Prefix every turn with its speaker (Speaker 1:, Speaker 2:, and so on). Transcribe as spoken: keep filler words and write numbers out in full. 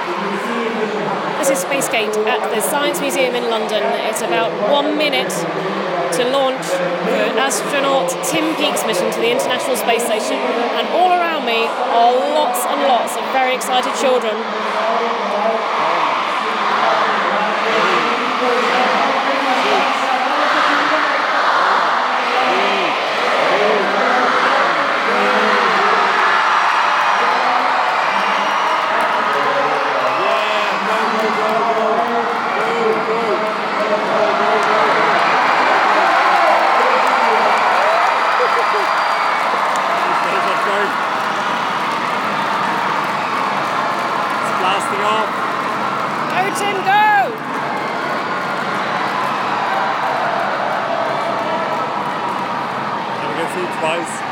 Speaker 1: This is Spacegate at the Science Museum in London. It's about one minute to launch the astronaut Tim Peake's mission to the International Space Station. And all around me are lots and lots of very excited children.
Speaker 2: Blasting off.
Speaker 1: Go, Tim, go!
Speaker 2: I'm going to see it twice.